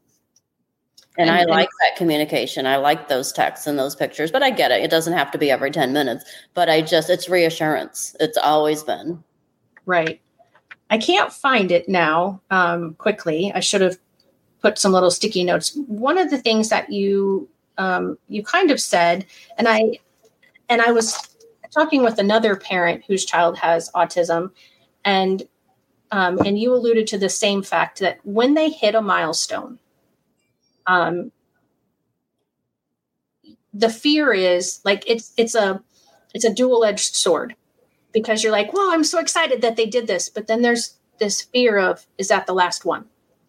And, and I like and, that communication. I like those texts and those pictures, but I get it. It doesn't have to be every ten minutes, but I just, it's reassurance. It's always been. Right. I can't find it now um, quickly. I should have put some little sticky notes. One of the things that you, um, you kind of said, and I, and I was talking with another parent whose child has autism, and, um, and you alluded to the same fact that when they hit a milestone, Um, the fear is like, it's, it's a, it's a dual-edged sword because you're like, well, I'm so excited that they did this. But then there's this fear of, is that the last one?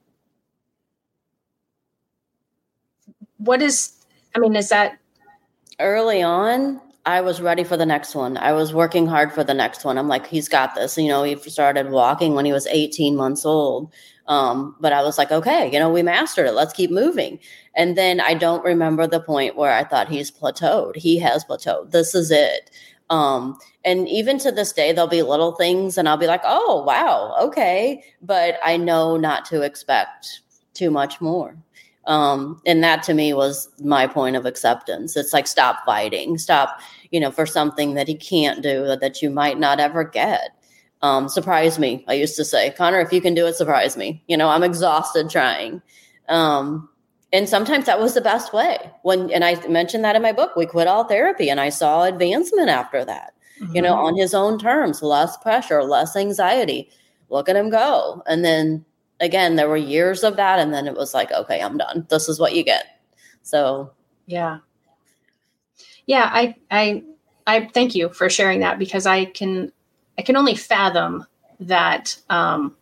What is, I mean, is that early on? I was ready for the next one. I was working hard for the next one. I'm like, he's got this. You know, he started walking when he was eighteen months old. Um, but I was like, okay, you know, we mastered it. Let's keep moving. And then I don't remember the point where I thought he's plateaued. He has plateaued. This is it. Um, and even to this day, there'll be little things and I'll be like, oh, wow. Okay. But I know not to expect too much more. Um, and that to me was my point of acceptance. It's like, stop fighting, stop, you know, for something that he can't do, that you might not ever get. Um, surprise me. I used to say, Connor, if you can do it, surprise me. You know, I'm exhausted trying. Um, and sometimes that was the best way when, and I mentioned that in my book, We Quit All Therapy. And I saw advancement after that, mm-hmm. you know, on his own terms, less pressure, less anxiety. look at him go. And then again, there were years of that. And then it was like, okay, I'm done. This is what you get. So, yeah. Yeah. I, I, I thank you for sharing that, because I can, I can only fathom that, um,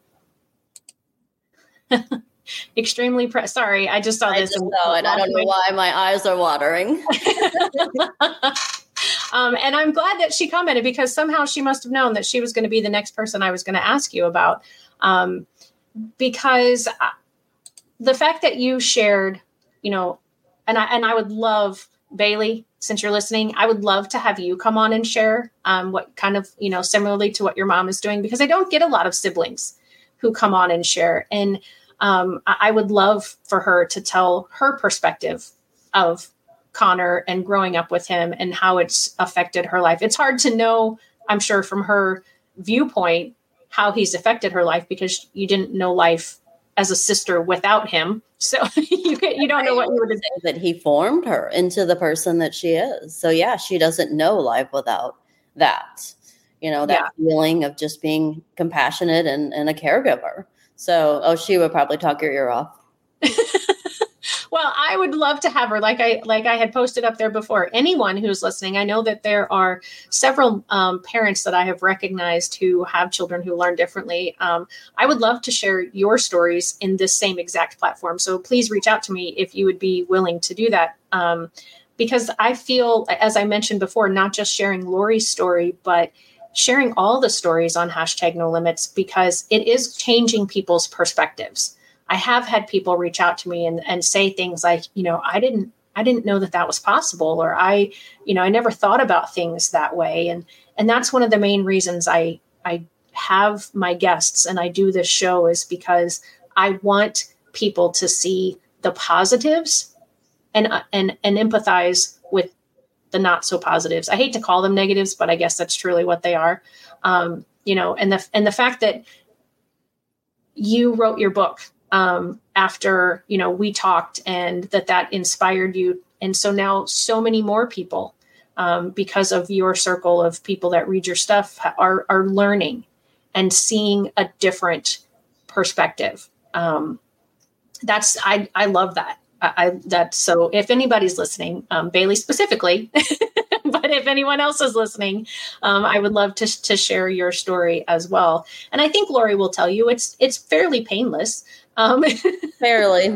extremely pre- sorry. I just saw I this. just saw it. I don't know why my eyes are watering. um, and I'm glad that she commented, because somehow she must have known that she was going to be the next person I was going to ask you about. Um, because the fact that you shared, you know, and I, and I would love, Bailey, since you're listening, I would love to have you come on and share um, what kind of, you know, similarly to what your mom is doing, because I don't get a lot of siblings who come on and share. And um, I would love for her to tell her perspective of Connor and growing up with him and how it's affected her life. It's hard to know, I'm sure, from her viewpoint, how he's affected her life, because you didn't know life as a sister without him. So you can, you don't know what you would say that he formed her into the person that she is. So yeah, she doesn't know life without that, you know, that yeah. feeling of just being compassionate and, and a caregiver. So, oh, she would probably talk your ear off. Well, I would love to have her, like I like I had posted up there before. Anyone who's listening, I know that there are several um, parents that I have recognized who have children who learn differently. Um, I would love to share your stories in this same exact platform. So please reach out to me if you would be willing to do that. Um, because I feel, as I mentioned before, not just sharing Lori's story, but sharing all the stories on hashtag No Limits, because it is changing people's perspectives. I have had people reach out to me and, and say things like, you know, I didn't, I didn't know that that was possible, or I, you know, I never thought about things that way. And, and that's one of the main reasons I, I have my guests and I do this show, is because I want people to see the positives and, uh, and, and empathize with the not so positives. I hate to call them negatives, but I guess that's truly what they are. Um, you know, and the, and the fact that you wrote your book, Um, after, you know, we talked, and that that inspired you. And so now so many more people, um, because of your circle of people that read your stuff, are, are learning and seeing a different perspective. Um, that's, I, I love that. I, I that. So if anybody's listening, um, Bailey specifically, but if anyone else is listening, um, I would love to, to share your story as well. And I think Lori will tell you it's, it's fairly painless. Um, Fairly.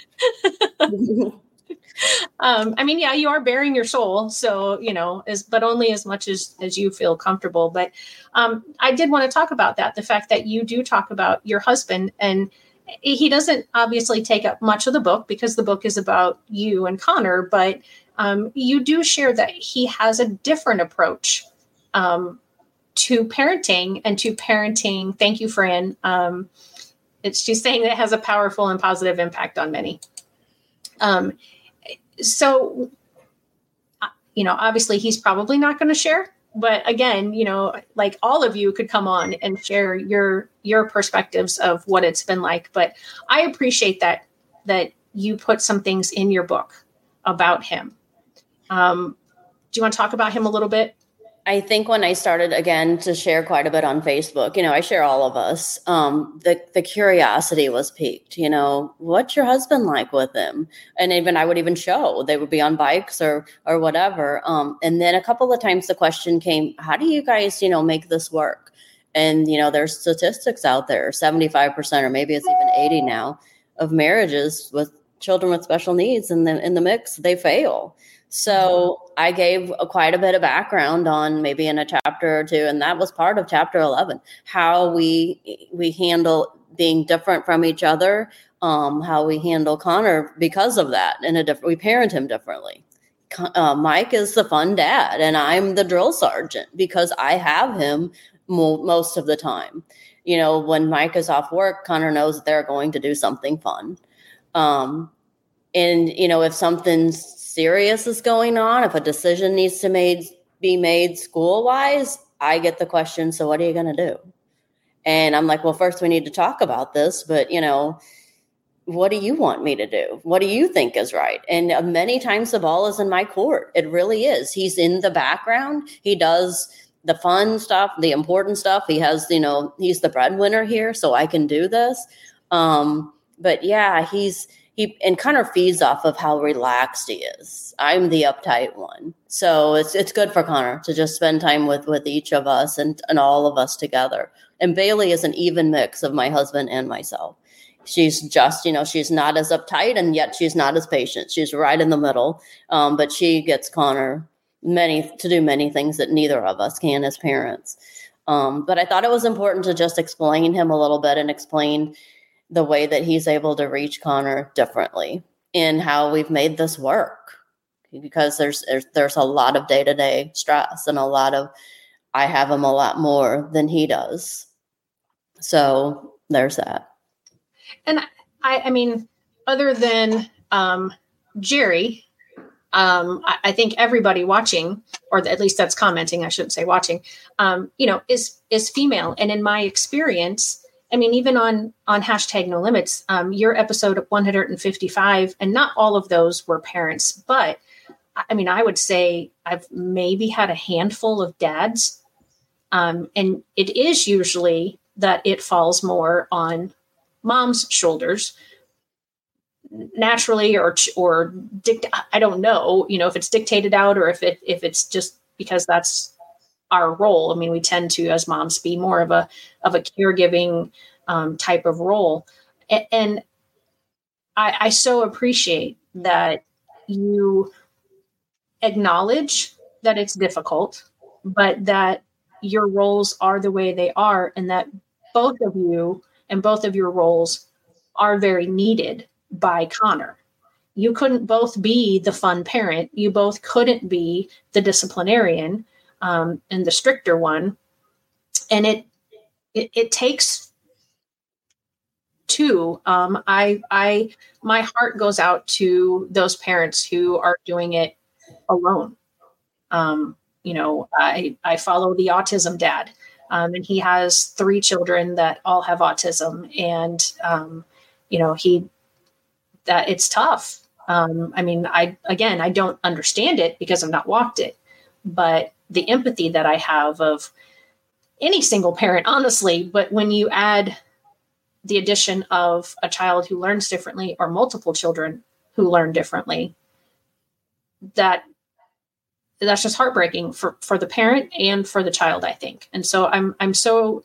um, I mean, yeah, you are bearing your soul. So, you know, as, but only as much as, as you feel comfortable. But um, I did want to talk about that. The fact that you do talk about your husband, and he doesn't obviously take up much of the book, because the book is about you and Connor, but um, you do share that he has a different approach um, to parenting and to parenting. Thank you, Fran. Um, It's she's saying that it has a powerful and positive impact on many. Um, so, you know, obviously he's probably not going to share, but again, you know, like all of you could come on and share your, your perspectives of what it's been like. But I appreciate that, that you put some things in your book about him. Um, do you want to talk about him a little bit? I think when I started again to share quite a bit on Facebook, you know, I share all of us. Um, the the curiosity was piqued. You know, what's your husband like with him? And even I would even show they would be on bikes or or whatever. Um, and then a couple of times the question came, how do you guys, you know, make this work? And you know, there's statistics out there, seventy-five percent or maybe it's even eighty now of marriages with children with special needs in the in the mix, they fail. So I gave a, quite a bit of background on maybe in a chapter or two, and that was part of chapter eleven, how we we handle being different from each other, um, how we handle Connor because of that, and a different, we parent him differently. Uh, Mike is the fun dad, and I'm the drill sergeant because I have him mo- most of the time. You know, when Mike is off work, Connor knows that they're going to do something fun. Um, and, you know, if something's serious is going on, if a decision needs to made, be made school-wise, I get the question, so what are you going to do? And I'm like, well, first we need to talk about this, but, you know, what do you want me to do? What do you think is right? And many times the ball is in my court. It really is. He's in the background. He does the fun stuff, the important stuff. He has, you know, he's the breadwinner here, so I can do this. Um, but yeah, he's, he, and Connor feeds off of how relaxed he is. I'm the uptight one. So it's, it's good for Connor to just spend time with, with each of us and, and all of us together. And Bailey is an even mix of my husband and myself. She's just, you know, she's not as uptight and yet she's not as patient. She's right in the middle. Um, but she gets Connor many to do many things that neither of us can as parents. Um, but I thought it was important to just explain him a little bit and explain the way that he's able to reach Connor differently in how we've made this work, because there's, there's, there's a lot of day-to-day stress and a lot of, I have him a lot more than he does. So there's that. And I, I mean, other than um, Jerry, um, I, I think everybody watching, or at least that's commenting, I shouldn't say watching, um, you know, is, is female. And in my experience, I mean, even on, on hashtag no limits, um, your episode one hundred fifty-five, and not all of those were parents, but I mean, I would say I've maybe had a handful of dads. Um, and it is usually that it falls more on mom's shoulders naturally, or, or dict- I don't know, you know, if it's dictated out or if it, if it's just because that's our role. I mean, we tend to, as moms, be more of a, of a caregiving um, type of role. And, and I, I so appreciate that you acknowledge that it's difficult, but that your roles are the way they are, and that both of you and both of your roles are very needed by Connor. You couldn't both be the fun parent. You both couldn't be the disciplinarian um, and the stricter one. And it, it, it takes two. Um, I, I, my heart goes out to those parents who are doing it alone. Um, you know, I, I follow the autism dad, um, and he has three children that all have autism, and, um, you know, he, that it's tough. Um, I mean, I, again, I don't understand it because I've not walked it, but the empathy that I have of any single parent, honestly, but when you add the addition of a child who learns differently or multiple children who learn differently, that that's just heartbreaking for, for the parent and for the child, I think. And so I'm, I'm so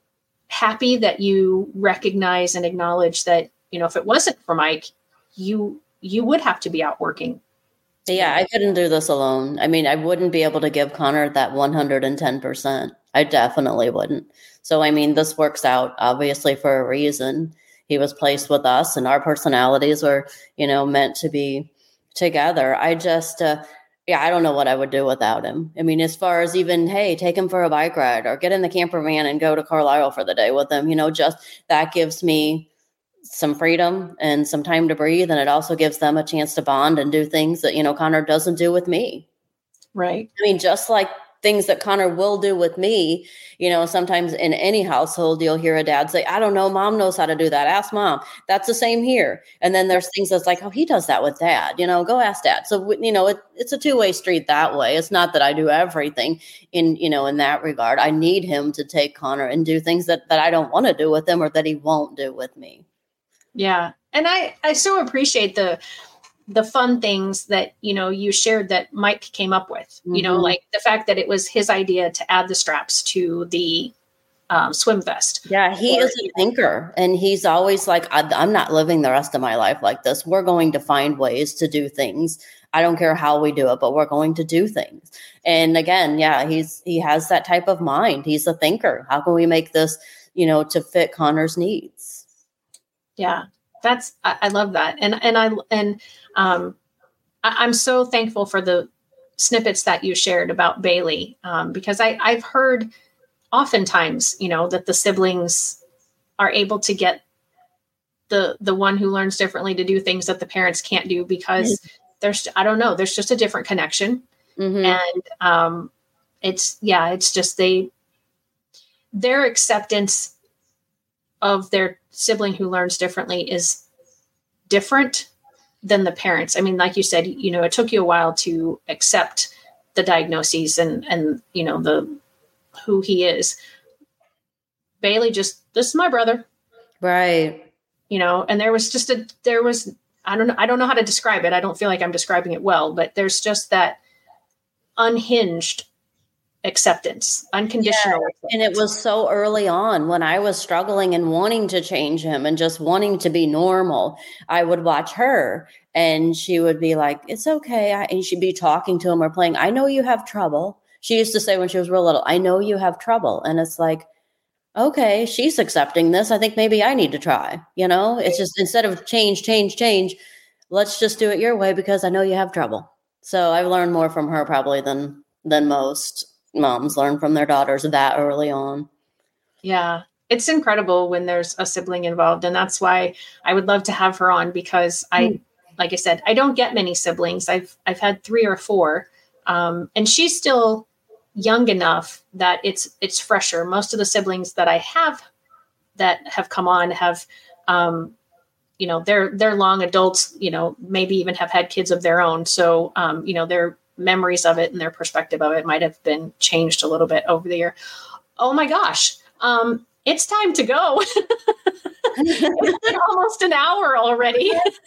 happy that you recognize and acknowledge that, you know, if it wasn't for Mike, you, you would have to be out working. Yeah, I couldn't do this alone. I mean, I wouldn't be able to give Connor that one hundred ten percent. I definitely wouldn't. So, I mean, this works out obviously for a reason. He was placed with us and our personalities were, you know, meant to be together. I just, uh, yeah, I don't know what I would do without him. I mean, as far as even, hey, take him for a bike ride or get in the camper van and go to Carlisle for the day with him, you know, just that gives me some freedom and some time to breathe. And it also gives them a chance to bond and do things that, you know, Connor doesn't do with me. Right. I mean, just like things that Connor will do with me, you know, sometimes in any household, you'll hear a dad say, I don't know, mom knows how to do that. Ask mom. That's the same here. And then there's things that's like, oh, he does that with dad, you know, go ask dad. So, you know, it, it's a two-way street that way. It's not that I do everything in, you know, in that regard. I need him to take Connor and do things that, that I don't want to do with him or that he won't do with me. Yeah. And I, I so appreciate the, the fun things that, you know, you shared that Mike came up with, mm-hmm. you know, like the fact that it was his idea to add the straps to the um, swim vest. Yeah. He or, is a thinker, and he's always like, I, I'm not living the rest of my life like this. We're going to find ways to do things. I don't care how we do it, but we're going to do things. And again, yeah, he's, he has that type of mind. He's a thinker. How can we make this, you know, to fit Connor's needs? Yeah, that's, I, I love that. And, and I, and, um, I, I'm so thankful for the snippets that you shared about Bailey. Um, because I, I've heard oftentimes, you know, that the siblings are able to get the, the one who learns differently to do things that the parents can't do because mm-hmm. there's, I don't know, there's just a different connection. Mm-hmm. And, um, it's, yeah, it's just, they, their acceptance of their sibling who learns differently is different than the parents. I mean, like you said, you know, it took you a while to accept the diagnoses and, and, you know, the, who he is. Bailey just, this is my brother. Right. You know, and there was just a, there was, I don't know, I don't know how to describe it. I don't feel like I'm describing it well, but there's just that unhinged acceptance, unconditional. Yeah. Acceptance. And it was so early on when I was struggling and wanting to change him and just wanting to be normal. I would watch her and she would be like, it's okay. I, and she'd be talking to him or playing. I know you have trouble. She used to say when she was real little, I know you have trouble. And it's like, okay, she's accepting this. I think maybe I need to try, you know, it's just instead of change, change, change, let's just do it your way because I know you have trouble. So I've learned more from her probably than, than most moms learn from their daughters that early on. Yeah. It's incredible when there's a sibling involved. And that's why I would love to have her on because I, mm. like I said, I don't get many siblings. I've, I've had three or four. Um, and she's still young enough that it's, it's fresher. Most of the siblings that I have that have come on have, um, you know, they're, they're long adults, you know, maybe even have had kids of their own. So, um, you know, their memories of it and their perspective of it might've been changed a little bit over the year. Oh my gosh. Um, it's time to go. It's been almost an hour already.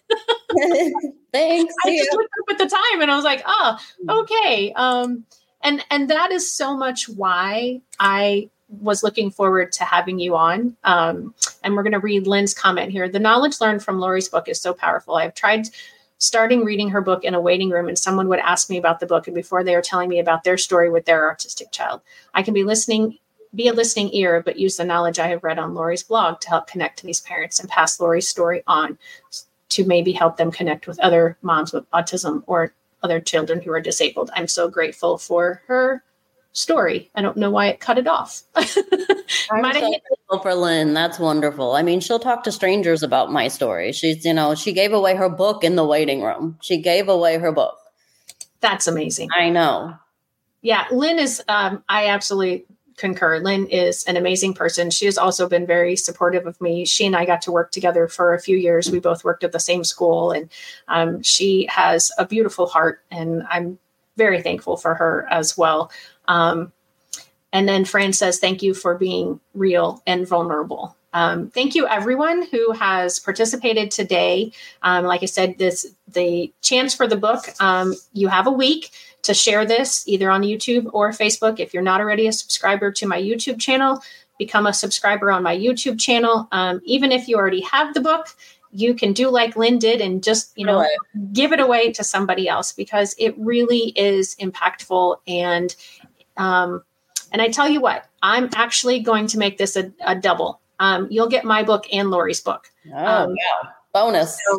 Thanks. I just looked up at the time and I was like, oh, okay. Um, and, and that is so much why I was looking forward to having you on. Um, and we're going to read Lynn's comment here. The knowledge learned from Lori's book is so powerful. I've tried starting reading her book in a waiting room and someone would ask me about the book. And before they were telling me about their story with their autistic child, I can be listening, be a listening ear, but use the knowledge I have read on Lori's blog to help connect to these parents and pass Lori's story on to maybe help them connect with other moms with autism or other children who are disabled. I'm so grateful for her story. I don't know why it cut it off. I'm so grateful for Lynn. That's wonderful. I mean, she'll talk to strangers about my story. She's, you know, she gave away her book in the waiting room. She gave away her book. That's amazing. I know. Yeah. Lynn is, um, I absolutely concur. Lynn is an amazing person. She has also been very supportive of me. She and I got to work together for a few years. We both worked at the same school and um, she has a beautiful heart and I'm very thankful for her as well. Um, and then Fran says, thank you for being real and vulnerable. Um, thank you everyone who has participated today. Um, like I said, this, the chance for the book, um, you have a week to share this either on YouTube or Facebook. If you're not already a subscriber to my YouTube channel, become a subscriber on my YouTube channel. Um, even if you already have the book, you can do like Lynn did and just, you know, right. give it away to somebody else because it really is impactful. And, um, and I tell you what, I'm actually going to make this a, a double. Um, you'll get my book and Lori's book. Oh, um, yeah. Bonus. So,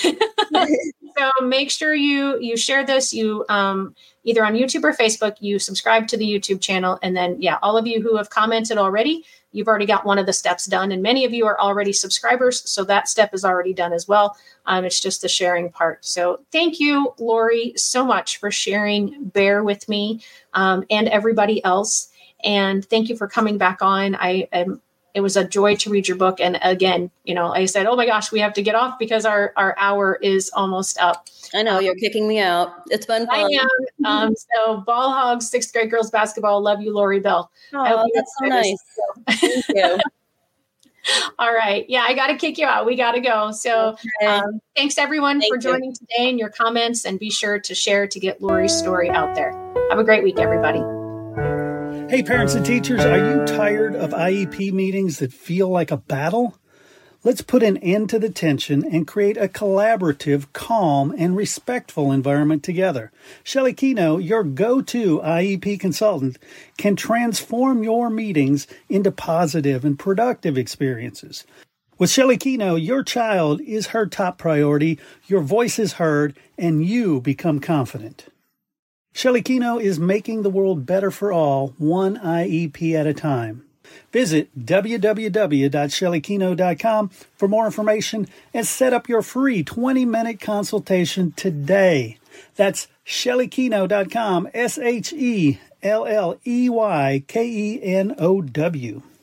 so make sure you, you share this, you, um, either on YouTube or Facebook, you subscribe to the YouTube channel. And then, yeah, all of you who have commented already, you've already got one of the steps done. And many of you are already subscribers. So that step is already done as well. Um, it's just the sharing part. So thank you, Lori, so much for sharing Bear with me um, and everybody else. And thank you for coming back on. I am It was a joy to read your book. And again, you know, I said, oh my gosh, we have to get off because our, our hour is almost up. I know, um, you're kicking me out. It's been fun. I am. Um, so Ball Hogs, sixth grade girls basketball. Love you, Lori Bell. Oh, that's so nice. Thank you. All right. Yeah, I got to kick you out. We got to go. So okay. um, thanks everyone Thank for joining you. today and your comments, and be sure to share to get Lori's story out there. Have a great week, everybody. Hey, parents and teachers, are you tired of I E P meetings that feel like a battle? Let's put an end to the tension and create a collaborative, calm, and respectful environment together. Shelley Keno, your go-to I E P consultant, can transform your meetings into positive and productive experiences. With Shelley Keno, your child is her top priority, your voice is heard, and you become confident. Shelley Keno is making the world better for all, one I E P at a time. Visit w w w dot shelley keno dot com for more information and set up your free twenty-minute consultation today. That's shelley keno dot com, S H E L L E Y K E N O W.